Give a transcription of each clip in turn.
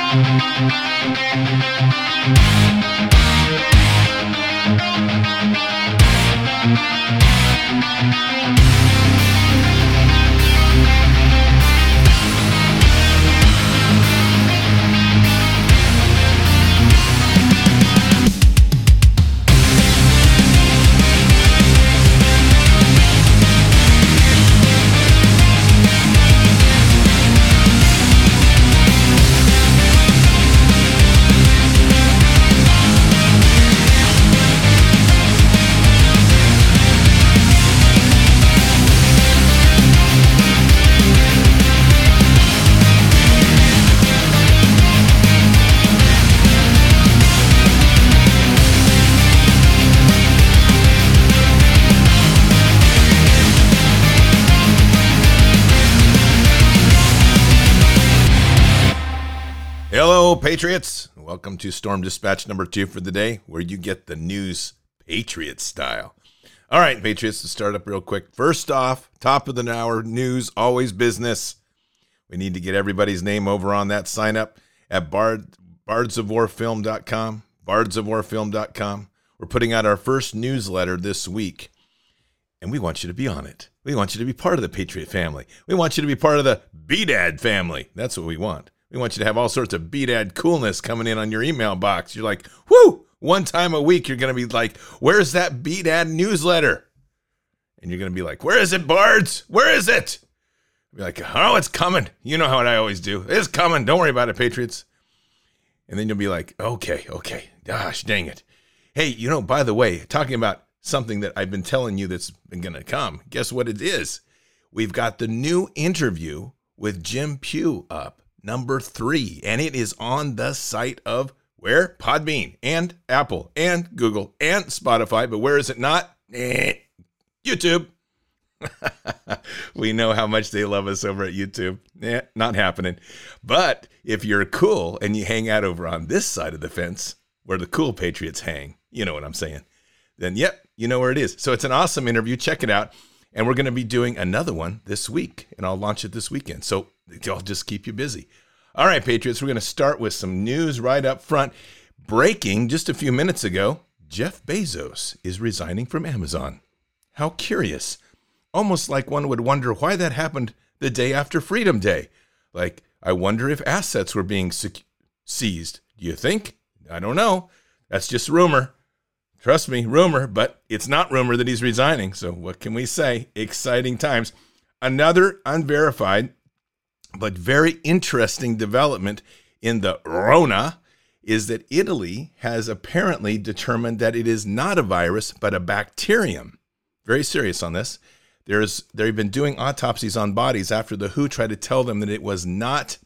Hello, Patriots. Welcome to Storm Dispatch number 2 for the day, where you get the news Patriot style. All right, Patriots, to start up real quick. First off, top of the hour news, always business. We need to get everybody's name over on that sign up at bardsofwarfilm.com, bardsofwarfilm.com. We're putting out our first newsletter this week, and we want you to be on it. We want you to be part of the Patriot family. We want you to be part of the BDAD family. That's what we want. We want you to have all sorts of BDAD coolness coming in on your email box. You're like, whoo, one time a week, you're going to be like, where's that BDAD newsletter? And you're going to be like, where is it, Bards? Where is it? Be like, oh, it's coming. You know how I always do. It's coming. Don't worry about it, Patriots. And then you'll be like, okay. Gosh, dang it. Hey, by the way, talking about something that I've been telling you that's been going to come, guess what it is? We've got the new interview with Jim Pugh up. Number 3, and it is on the site of where? Podbean and Apple and Google and Spotify, but where is it not? YouTube. We know how much they love us over at YouTube. Not happening. But if you're cool and you hang out over on this side of the fence where the cool Patriots hang, you know what I'm saying, then yep, you know where it is. So it's an awesome interview. Check it out. And we're going to be doing another one this week, and I'll launch it this weekend. So I'll just keep you busy. All right, Patriots, we're going to start with some news right up front. Breaking just a few minutes ago, Jeff Bezos is resigning from Amazon. How curious. Almost like one would wonder why that happened the day after Freedom Day. Like, I wonder if assets were being seized. Do you think? I don't know. That's just rumor. Trust me, rumor, but it's not rumor that he's resigning. So what can we say? Exciting times. Another unverified but very interesting development in the Rona is that Italy has apparently determined that it is not a virus, but a bacterium. Very serious on this. They've been doing autopsies on bodies after the WHO tried to tell them that it was not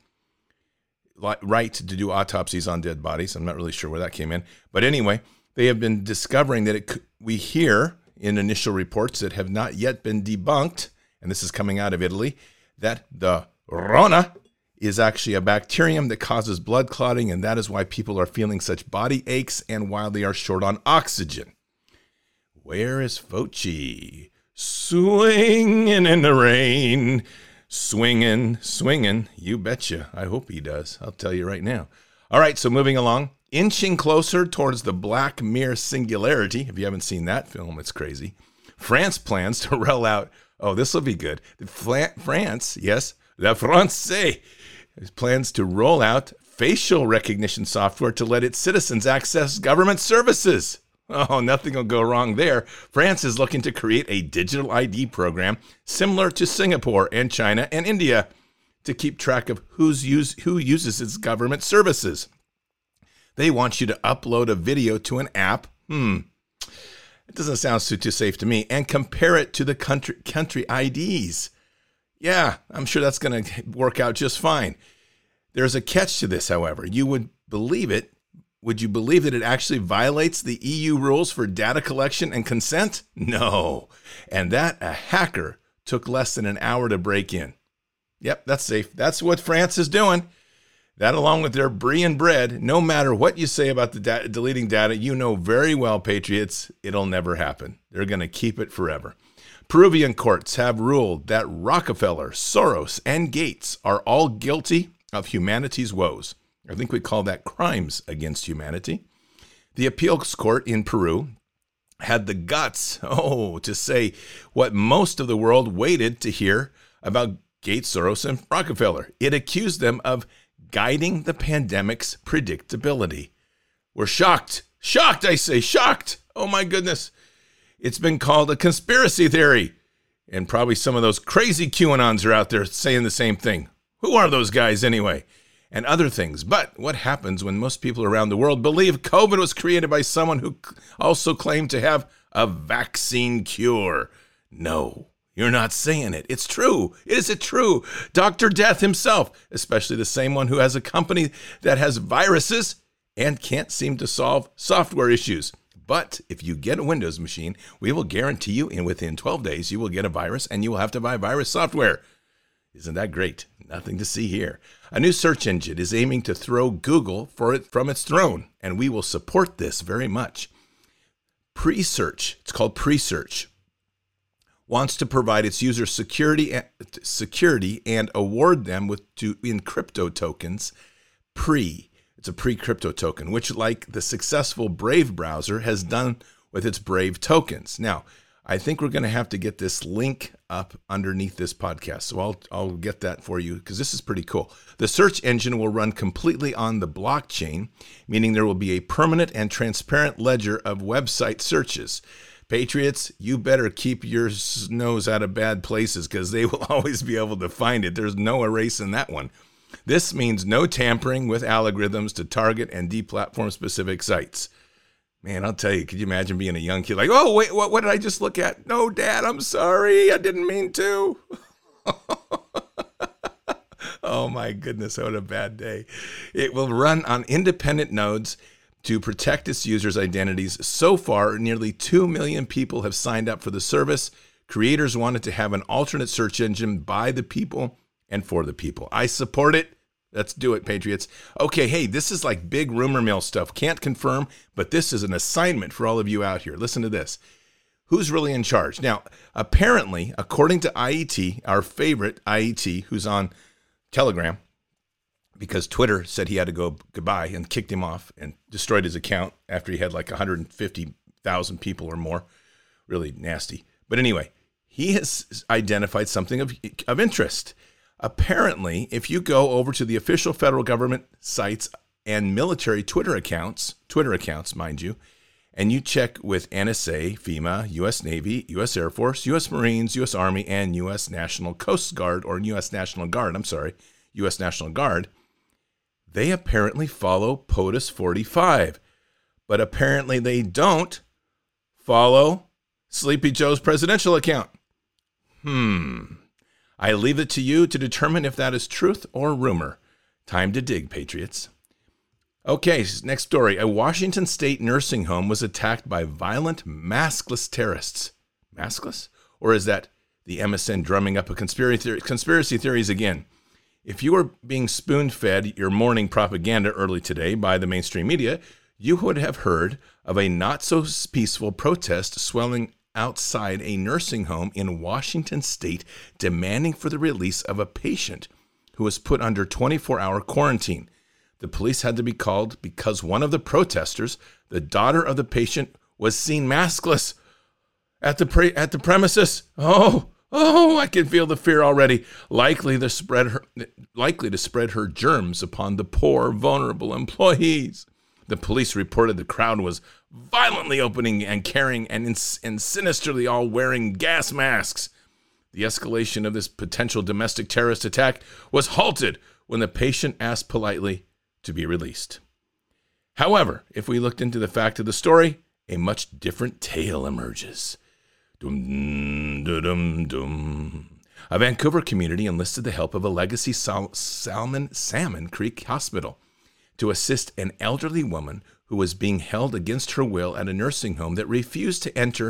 right to do autopsies on dead bodies. I'm not really sure where that came in. But anyway, they have been discovering that we hear in initial reports that have not yet been debunked, and this is coming out of Italy, that the Rona is actually a bacterium that causes blood clotting, and that is why people are feeling such body aches and why they are short on oxygen. Where is Fauci? Swinging in the rain. Swinging. You betcha. I hope he does. I'll tell you right now. All right, so moving along. Inching closer towards the Black Mirror singularity. If you haven't seen that film, it's crazy. France plans to roll out, this will be good. France, yes, La France plans to roll out facial recognition software to let its citizens access government services. Oh, nothing will go wrong there. France is looking to create a digital ID program similar to Singapore and China and India to keep track of who uses its government services. They want you to upload a video to an app. It doesn't sound too safe to me. And compare it to the country IDs. Yeah, I'm sure that's going to work out just fine. There's a catch to this, however. You would believe it. Would you believe that it actually violates the EU rules for data collection and consent? No. And that a hacker took less than an hour to break in. Yep, that's safe. That's what France is doing. That along with their brie and bread, no matter what you say about the deleting data, you know very well, Patriots, it'll never happen. They're going to keep it forever. Peruvian courts have ruled that Rockefeller, Soros, and Gates are all guilty of humanity's woes. I think we call that crimes against humanity. The appeals court in Peru had the guts, to say what most of the world waited to hear about Gates, Soros, and Rockefeller. It accused them of guiding the pandemic's predictability. We're shocked. Shocked, I say, shocked. Oh my goodness. It's been called a conspiracy theory. And probably some of those crazy QAnons are out there saying the same thing. Who are those guys anyway? And other things. But what happens when most people around the world believe COVID was created by someone who also claimed to have a vaccine cure? No, you're not saying it. It's true. Is it true? Dr. Death himself, especially the same one who has a company that has viruses and can't seem to solve software issues. But if you get a Windows machine, we will guarantee you within 12 days you will get a virus and you will have to buy virus software. Isn't that great? Nothing to see here. A new search engine is aiming to throw Google from its throne, and we will support this very much. Presearch, it's called Presearch, wants to provide its users security and award them in crypto tokens. It's a pre-crypto token, which, like the successful Brave browser, has done with its Brave tokens. Now, I think we're going to have to get this link up underneath this podcast. So I'll get that for you because this is pretty cool. The search engine will run completely on the blockchain, meaning there will be a permanent and transparent ledger of website searches. Patriots, you better keep your nose out of bad places because they will always be able to find it. There's no erasing that one. This means no tampering with algorithms to target and deplatform specific sites. Man, I'll tell you, could you imagine being a young kid like, oh, wait, what did I just look at? No, Dad, I'm sorry. I didn't mean to. Oh, my goodness, what a bad day. It will run on independent nodes to protect its users' identities. So far, nearly 2 million people have signed up for the service. Creators wanted to have an alternate search engine by the people and for the people. I support it. Let's do it, Patriots. Okay, hey, this is like big rumor mill stuff. Can't confirm, but this is an assignment for all of you out here. Listen to this. Who's really in charge? Now, apparently, according to IET, our favorite IET, who's on Telegram, because Twitter said he had to go goodbye and kicked him off and destroyed his account after he had like 150,000 people or more. Really nasty. But anyway, he has identified something of interest. Apparently, if you go over to the official federal government sites and military Twitter accounts, mind you, and you check with NSA, FEMA, U.S. Navy, U.S. Air Force, U.S. Marines, U.S. Army, and U.S. National Coast Guard, or U.S. National Guard, U.S. National Guard, they apparently follow POTUS 45. But apparently they don't follow Sleepy Joe's presidential account. I leave it to you to determine if that is truth or rumor. Time to dig, Patriots. Okay, next story. A Washington state nursing home was attacked by violent, maskless terrorists. Maskless? Or is that the MSN drumming up a conspiracy theories again? If you were being spoon-fed your morning propaganda early today by the mainstream media, you would have heard of a not-so-peaceful protest swelling outside a nursing home in Washington state demanding for the release of a patient who was put under 24-hour quarantine. The police had to be called because one of the protesters, the daughter of the patient, was seen maskless at the premises. Oh, I can feel the fear already. Likely to spread her germs upon the poor, vulnerable employees. The police reported the crowd was violently opening and carrying and sinisterly all wearing gas masks. The escalation of this potential domestic terrorist attack was halted when the patient asked politely to be released. However, if we looked into the fact of the story, a much different tale emerges. Dum, dum, dum. A Vancouver community enlisted the help of a Legacy Salmon Creek Hospital to assist an elderly woman who was being held against her will at a nursing home that refused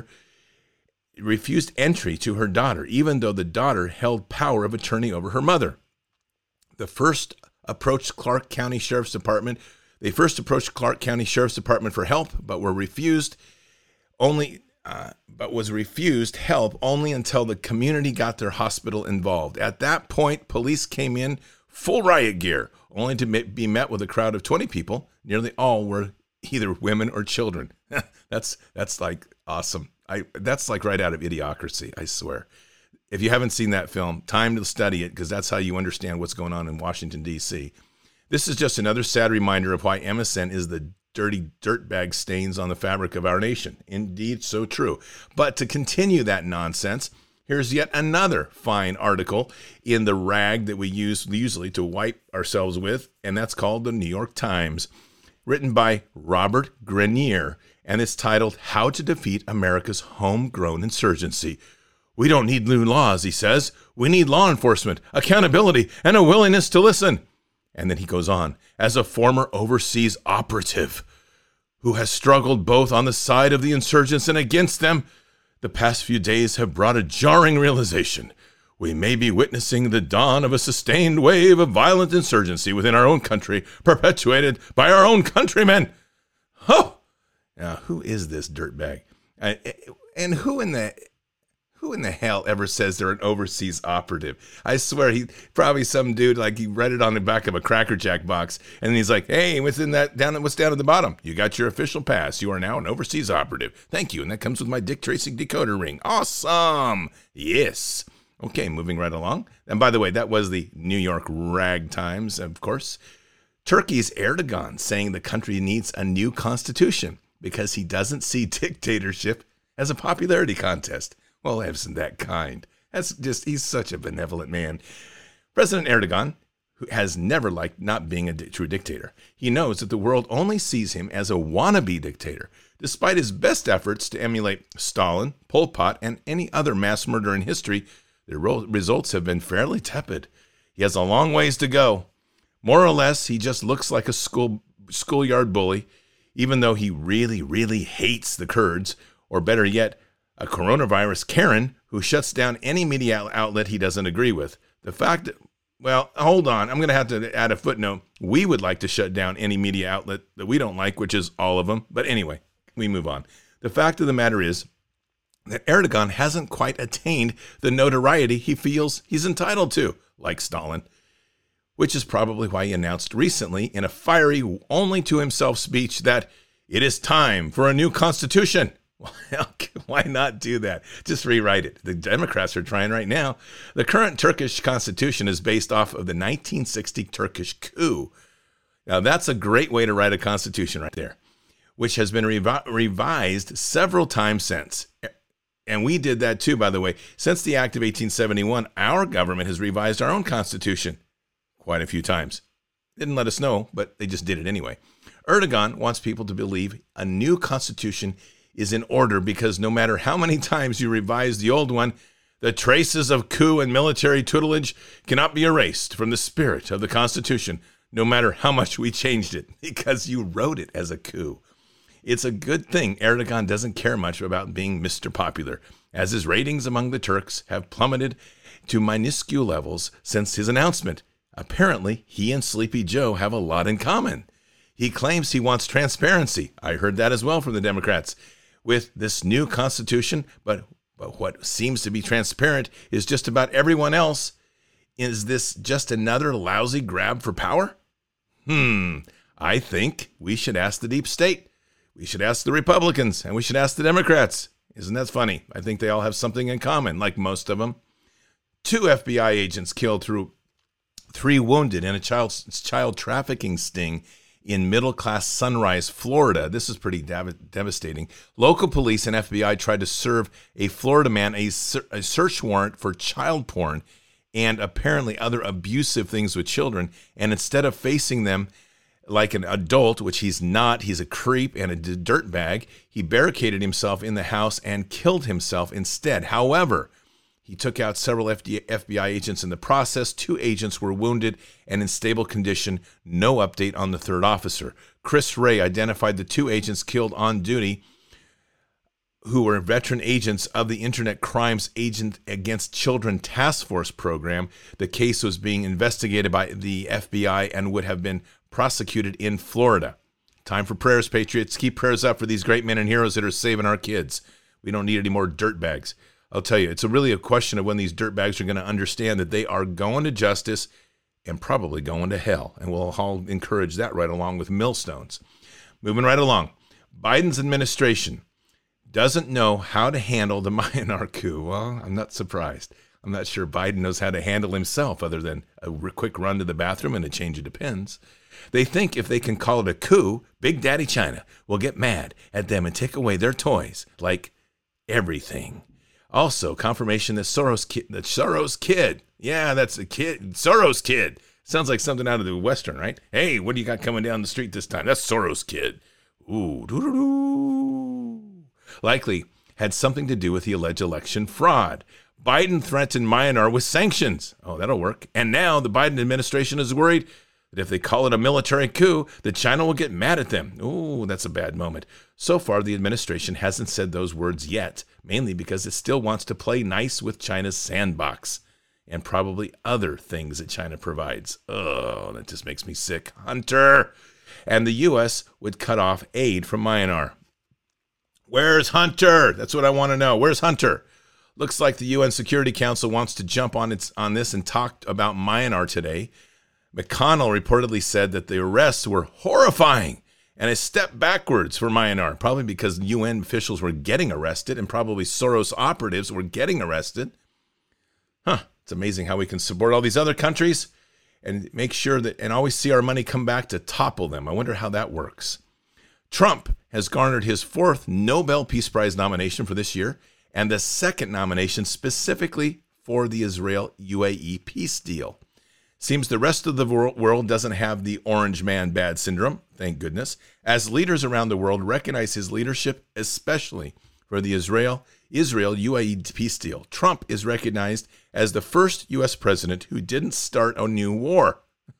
entry to her daughter, even though the daughter held power of attorney over her mother. They first approached Clark County Sheriff's Department for help, but was refused help only until the community got their hospital involved. At that point, police came in full riot gear, only to be met with a crowd of 20 people. Nearly all were either women or children. That's like awesome. That's like right out of Idiocracy, I swear. If you haven't seen that film, time to study it, because that's how you understand what's going on in Washington, D.C. This is just another sad reminder of why MSN is the dirty dirtbag stains on the fabric of our nation. Indeed, so true. But to continue that nonsense, here's yet another fine article in the rag that we use usually to wipe ourselves with, and that's called the New York Times, written by Robert Grenier, and it's titled, How to Defeat America's Homegrown Insurgency. We don't need new laws, he says. We need law enforcement, accountability, and a willingness to listen. And then he goes on, as a former overseas operative who has struggled both on the side of the insurgents and against them, the past few days have brought a jarring realization. We may be witnessing the dawn of a sustained wave of violent insurgency within our own country, perpetuated by our own countrymen. Oh! Now, who is this dirtbag? And who in the hell ever says they're an overseas operative? I swear, he probably some dude, like he read it on the back of a Cracker Jack box, and then he's like, hey, what's down at the bottom? You got your official pass. You are now an overseas operative. Thank you, and that comes with my Dick Tracy decoder ring. Awesome. Yes. Okay, moving right along. And by the way, that was the New York Rag Times, of course. Turkey's Erdogan saying the country needs a new constitution because he doesn't see dictatorship as a popularity contest. Well, isn't that kind? He's such a benevolent man. President Erdogan, who has never liked not being a true dictator, he knows that the world only sees him as a wannabe dictator, despite his best efforts to emulate Stalin, Pol Pot, and any other mass murderer in history. The results have been fairly tepid. He has a long ways to go. More or less, he just looks like a schoolyard bully, even though he really, really hates the Kurds, or better yet, a coronavirus Karen who shuts down any media outlet he doesn't agree with. The fact that, well, hold on, I'm going to have to add a footnote. We would like to shut down any media outlet that we don't like, which is all of them. But anyway, we move on. The fact of the matter is that Erdogan hasn't quite attained the notoriety he feels he's entitled to, like Stalin, which is probably why he announced recently in a fiery, only to himself speech that it is time for a new constitution. Well, why not do that? Just rewrite it. The Democrats are trying right now. The current Turkish constitution is based off of the 1960 Turkish coup. Now, that's a great way to write a constitution right there, which has been revised several times since. And we did that too, by the way. Since the Act of 1871, our government has revised our own constitution quite a few times. Didn't let us know, but they just did it anyway. Erdogan wants people to believe a new constitution is in order because no matter how many times you revise the old one, the traces of coup and military tutelage cannot be erased from the spirit of the Constitution, no matter how much we changed it, because you wrote it as a coup. It's a good thing Erdogan doesn't care much about being Mr. Popular, as his ratings among the Turks have plummeted to minuscule levels since his announcement. Apparently, he and Sleepy Joe have a lot in common. He claims he wants transparency. I heard that as well from the Democrats. With this new constitution, but what seems to be transparent is just about everyone else. Is this just another lousy grab for power? I think we should ask the deep state. We should ask the Republicans, and we should ask the Democrats. Isn't that funny? I think they all have something in common, like most of them. 2 FBI agents killed through 3 wounded in a child trafficking sting in middle-class Sunrise, Florida. This is pretty devastating. Local police and FBI tried to serve a Florida man a search warrant for child porn and apparently other abusive things with children. And instead of facing them like an adult, which he's not, he's a creep and a dirtbag, he barricaded himself in the house and killed himself instead. However, he took out several FBI agents in the process. 2 agents were wounded and in stable condition. No update on the 3rd officer. Chris Ray identified the 2 agents killed on duty who were veteran agents of the Internet Crimes Agent Against Children Task Force program. The case was being investigated by the FBI and would have been prosecuted in Florida. Time for prayers, Patriots. Keep prayers up for these great men and heroes that are saving our kids. We don't need any more dirtbags. I'll tell you, it's really a question of when these dirtbags are going to understand that they are going to justice and probably going to hell. And we'll all encourage that right along with millstones. Moving right along. Biden's administration doesn't know how to handle the Myanmar coup. Well, I'm not surprised. I'm not sure Biden knows how to handle himself other than a quick run to the bathroom and a change of depends. They think if they can call it a coup, Big Daddy China will get mad at them and take away their toys, like everything. Also, confirmation that Soros kid. Yeah, that's a kid. Soros kid. Sounds like something out of the Western, right? Hey, what do you got coming down the street this time? That's Soros kid. Ooh, doo-doo-doo. Likely had something to do with the alleged election fraud. Biden threatened Myanmar with sanctions. Oh, that'll work. And now the Biden administration is worried that if they call it a military coup, that China will get mad at them. Ooh, that's a bad moment. So far, the administration hasn't said those words yet, mainly because it still wants to play nice with China's sandbox and probably other things that China provides. Oh, that just makes me sick. Hunter! And the U.S. would cut off aid from Myanmar. Where's Hunter? That's what I want to know. Where's Hunter? Looks like the UN Security Council wants to jump on this and talked about Myanmar today. McConnell reportedly said that the arrests were horrifying and a step backwards for Myanmar, probably because UN officials were getting arrested and probably Soros operatives were getting arrested. It's amazing how we can support all these other countries and make sure that and always see our money come back to topple them. I wonder how that works. Trump has garnered his 4th Nobel Peace Prize nomination for this year and the 2nd nomination specifically for the Israel-UAE peace deal. Seems the rest of the world doesn't have the orange man bad syndrome, thank goodness, as leaders around the world recognize his leadership, especially for the Israel-UAE peace deal. Trump is recognized as the first U.S. president who didn't start a new war.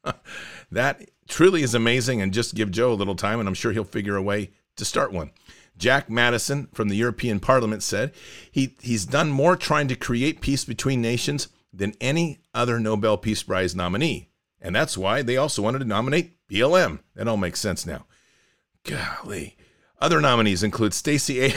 That truly is amazing, and just give Joe a little time, and I'm sure he'll figure a way to start one. Jack Madison from the European Parliament said he's done more trying to create peace between nations than any other Nobel Peace Prize nominee. And that's why they also wanted to nominate BLM. That all makes sense now. Golly. Other nominees include Stacey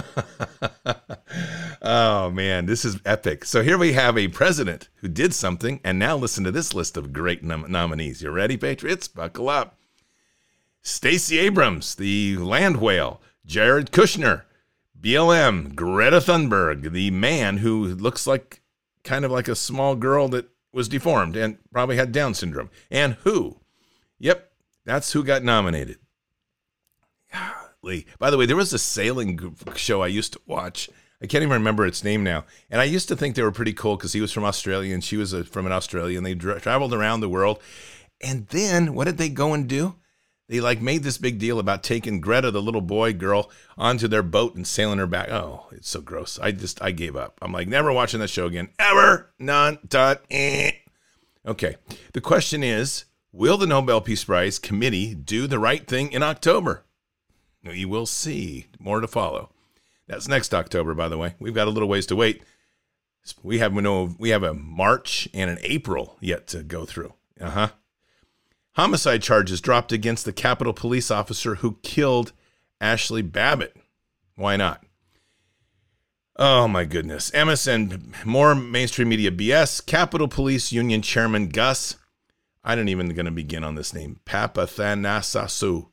Oh, man, this is epic. So here we have a president who did something, and now listen to this list of great nominees. You ready, Patriots? Buckle up. Stacey Abrams, the land whale. Jared Kushner, BLM. Greta Thunberg, the man who looks like kind of like a small girl that was deformed and probably had Down syndrome. And who? Yep, that's who got nominated. Golly. By the way, there was a sailing show I used to watch. I can't even remember its name now. And I used to think they were pretty cool because he was from Australia and she was from an Australia, and they traveled around the world. And then what did they go and do? They made this big deal about taking Greta, the little boy girl, onto their boat and sailing her back. Oh, it's so gross. I gave up. I'm like, never watching that show again. Ever. None. Done. Okay. The question is, will the Nobel Peace Prize committee do the right thing in October? We will see. More to follow. That's next October, by the way. We've got a little ways to wait. We have a March and an April yet to go through. Homicide charges dropped against the Capitol Police officer who killed Ashley Babbitt. Why not? Oh, my goodness. MSN, more mainstream media BS. Capitol Police Union Chairman Gus, I don't even going to begin on this name, Papathanassiou.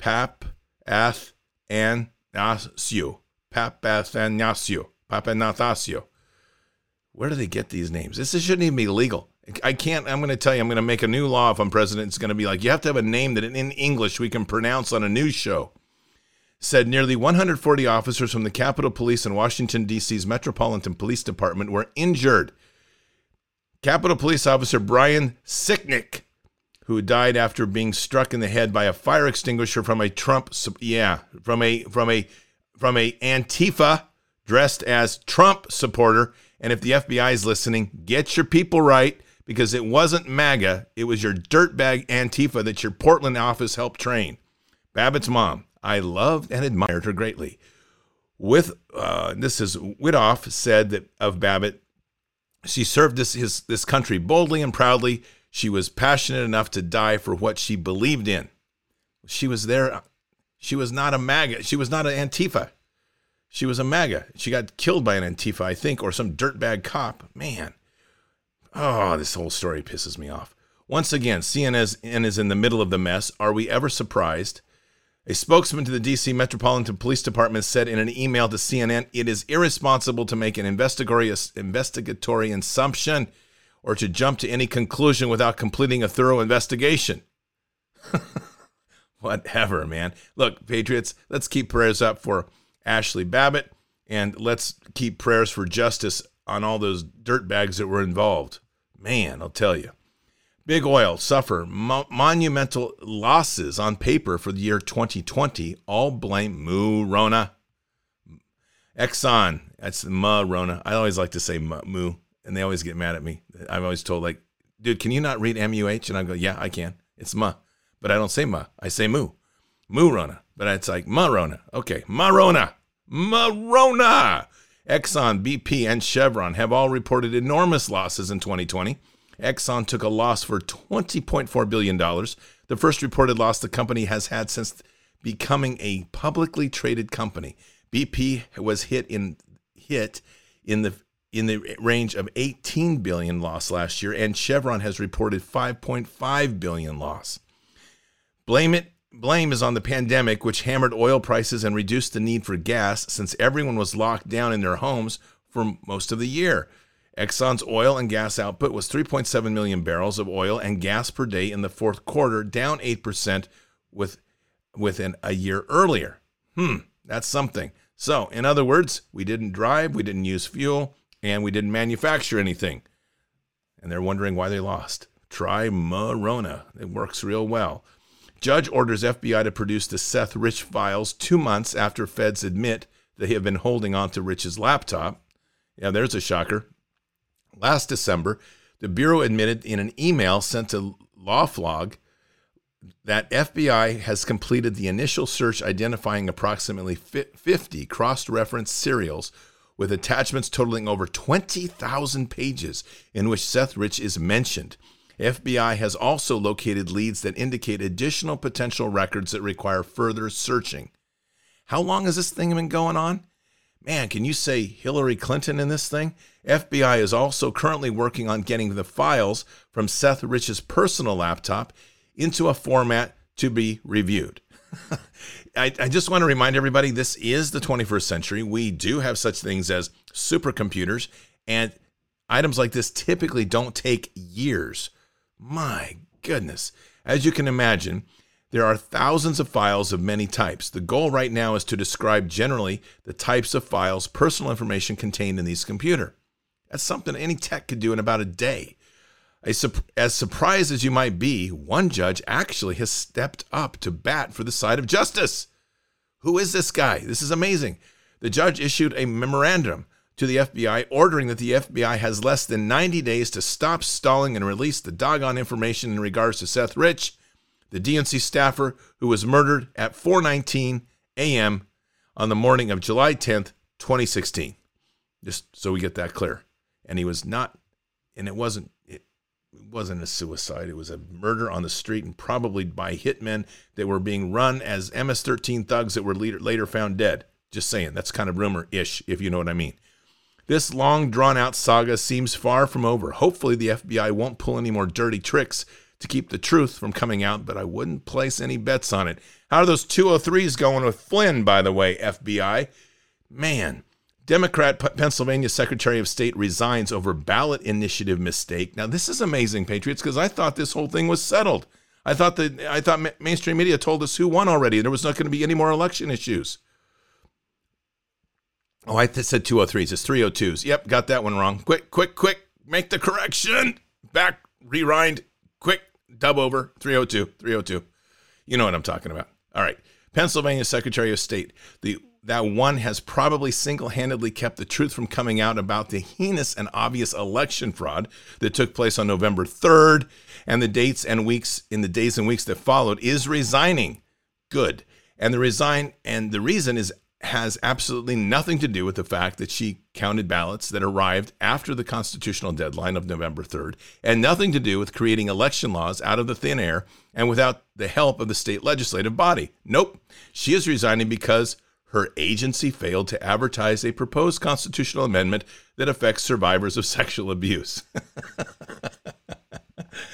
Papathanassiou. Where do they get these names? This shouldn't even be legal. I'm going to tell you, I'm going to make a new law if I'm president. It's going to be like, you have to have a name that in English we can pronounce on a news show. Said nearly 140 officers from the Capitol Police and Washington, D.C.'s Metropolitan Police Department were injured. Capitol Police Officer Brian Sicknick, who died after being struck in the head by a fire extinguisher from a Antifa dressed as Trump supporter. And if the FBI is listening, get your people right, because it wasn't MAGA. It was your dirtbag Antifa that your Portland office helped train. Babbitt's mom. I loved and admired her greatly. This is Widoff said that of Babbitt, she served this country boldly and proudly. She was passionate enough to die for what she believed in. She was there. She was not a MAGA. She was not an Antifa. She was a MAGA. She got killed by an Antifa, I think, or some dirtbag cop. Man. Oh, this whole story pisses me off. Once again, CNN is in the middle of the mess. Are we ever surprised? A spokesman to the D.C. Metropolitan Police Department said in an email to CNN, it is irresponsible to make an investigatory assumption or to jump to any conclusion without completing a thorough investigation. Whatever, man. Look, Patriots, let's keep prayers up for Ashley Babbitt, and let's keep prayers for justice on all those dirtbags that were involved. Man, I'll tell you. Big Oil suffer monumental losses on paper for the year 2020. All blame Moo-Rona. Exxon, that's Ma-Rona. I always like to say Moo, and they always get mad at me. I've always told, like, dude, can you not read M-U-H? And I go, yeah, I can. It's Ma. But I don't say Ma. I say Moo. Moo-Rona. But it's like Ma-Rona. Okay, Ma-Rona. Ma-Rona. Exxon, BP, and Chevron have all reported enormous losses in 2020. Exxon took a loss for $20.4 billion, the first reported loss the company has had since becoming a publicly traded company. BP was hit in the range of $18 billion loss last year, and Chevron has reported $5.5 billion loss. Blame is on the pandemic, which hammered oil prices and reduced the need for gas since everyone was locked down in their homes for most of the year. Exxon's oil and gas output was 3.7 million barrels of oil and gas per day in the fourth quarter, down 8% within a year earlier. That's something. So, in other words, we didn't drive, we didn't use fuel, and we didn't manufacture anything. And they're wondering why they lost. Try Ma-Rona. It works real well. Judge orders FBI to produce the Seth Rich files 2 months after feds admit they have been holding on to Rich's laptop. Yeah, there's a shocker. Last December, the Bureau admitted in an email sent to LawFlog that FBI has completed the initial search identifying approximately 50 cross-reference serials with attachments totaling over 20,000 pages in which Seth Rich is mentioned. FBI has also located leads that indicate additional potential records that require further searching. How long has this thing been going on? Man, can you say Hillary Clinton in this thing? FBI is also currently working on getting the files from Seth Rich's personal laptop into a format to be reviewed. I just want to remind everybody, this is the 21st century. We do have such things as supercomputers, and items like this typically don't take years. My goodness. As you can imagine, there are thousands of files of many types. The goal right now is to describe generally the types of files, personal information contained in these computers. That's something any tech could do in about a day. As surprised as you might be, one judge actually has stepped up to bat for the side of justice. Who is this guy? This is amazing. The judge issued a memorandum to the FBI ordering that the FBI has less than 90 days to stop stalling and release the doggone information in regards to Seth Rich, the DNC staffer who was murdered at 4:19 a.m. on the morning of July 10th, 2016. Just so we get that clear. And he was not, and it wasn't a suicide. It was a murder on the street, and probably by hitmen that were being run as MS-13 thugs that were later found dead. Just saying, that's kind of rumor-ish, if you know what I mean. This long, drawn-out saga seems far from over. Hopefully the FBI won't pull any more dirty tricks to keep the truth from coming out, but I wouldn't place any bets on it. How are those 203s going with Flynn, by the way, FBI? Man, Democrat Pennsylvania Secretary of State resigns over ballot initiative mistake. Now, this is amazing, Patriots, because I thought this whole thing was settled. I thought mainstream media told us who won already. There was not going to be any more election issues. Oh, I said 203s. It's 302s. Yep, got that one wrong. Quick. Make the correction. Back, rewind. Quick, dub over. 302. You know what I'm talking about. All right. Pennsylvania Secretary of State. That one has probably single-handedly kept the truth from coming out about the heinous and obvious election fraud that took place on November 3rd, and the days and weeks that followed, is resigning. Good. And the reason has absolutely nothing to do with the fact that she counted ballots that arrived after the constitutional deadline of November 3rd, and nothing to do with creating election laws out of the thin air and without the help of the state legislative body. Nope. She is resigning because her agency failed to advertise a proposed constitutional amendment that affects survivors of sexual abuse.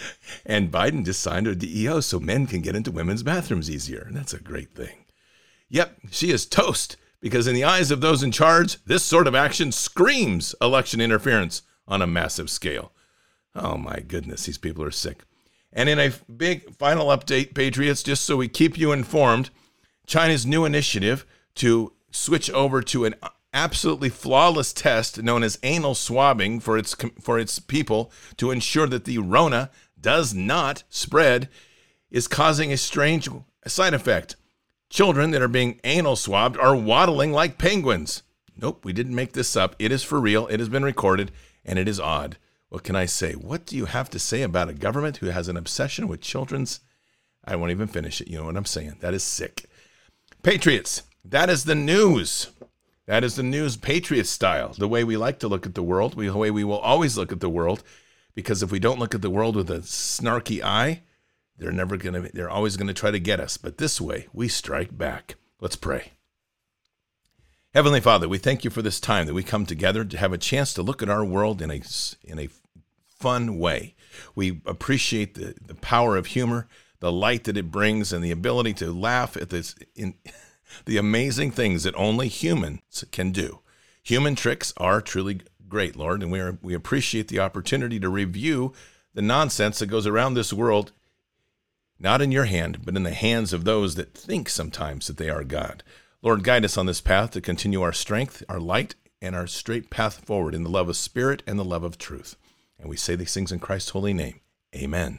And Biden just signed a DEO so men can get into women's bathrooms easier. And that's a great thing. Yep, she is toast because in the eyes of those in charge, this sort of action screams election interference on a massive scale. Oh my goodness, these people are sick. And in a big final update, Patriots, just so we keep you informed, China's new initiative to switch over to an absolutely flawless test known as anal swabbing for its people to ensure that the Rona does not spread is causing a strange side effect. Children that are being anal swabbed are waddling like penguins. Nope, we didn't make this up. It is for real. It has been recorded, and it is odd. What can I say? What do you have to say about a government who has an obsession with children's? I won't even finish it. You know what I'm saying? That is sick. Patriots, that is the news. That is the news, Patriot style, the way we like to look at the world, the way we will always look at the world, because if we don't look at the world with a snarky eye, they're always going to try to get us. But this way, we strike back. Let's pray. Heavenly Father, we thank you for this time that we come together to have a chance to look at our world in a fun way. We appreciate the power of humor, the light that it brings, and the ability to laugh at the amazing things that only humans can do. Human tricks are truly great, Lord, and we appreciate the opportunity to review the nonsense that goes around this world, not in your hand, but in the hands of those that think sometimes that they are God. Lord, guide us on this path to continue our strength, our light, and our straight path forward in the love of spirit and the love of truth. And we say these things in Christ's holy name. Amen.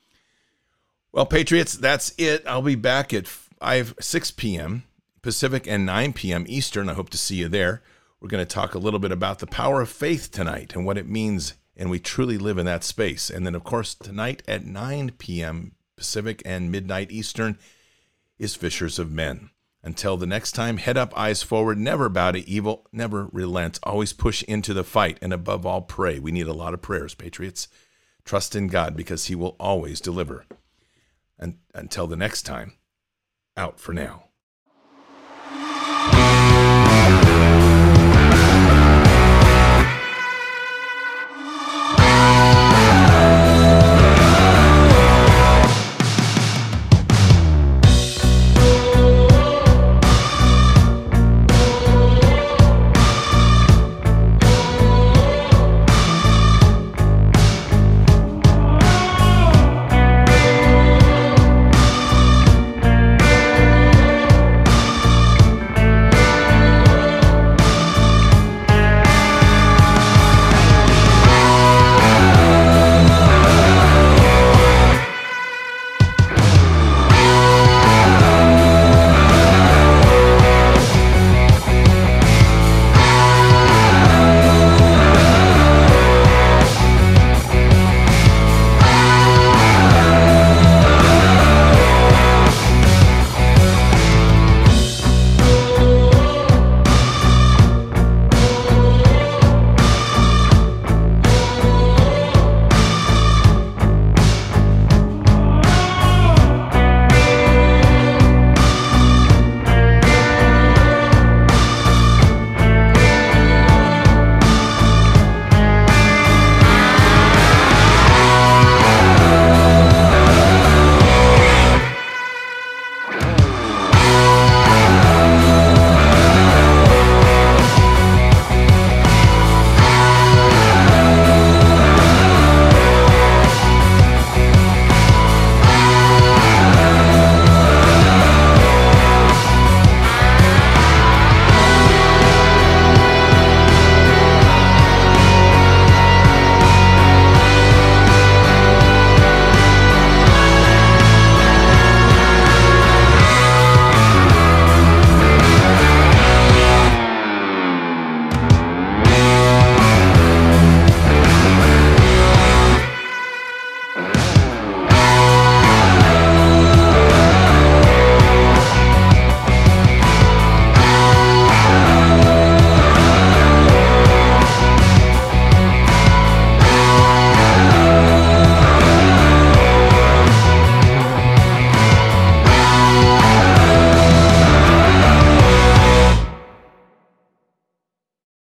Well, Patriots, that's it. I'll be back at 6 p.m. Pacific and 9 p.m. Eastern. I hope to see you there. We're going to talk a little bit about the power of faith tonight and what it means, and we truly live in that space. And then, of course, tonight at 9 p.m. Pacific and midnight Eastern is Fishers of Men. Until the next time, head up, eyes forward, never bow to evil, never relent, always push into the fight, and above all, pray. We need a lot of prayers, Patriots. Trust in God because he will always deliver. And until the next time, out for now.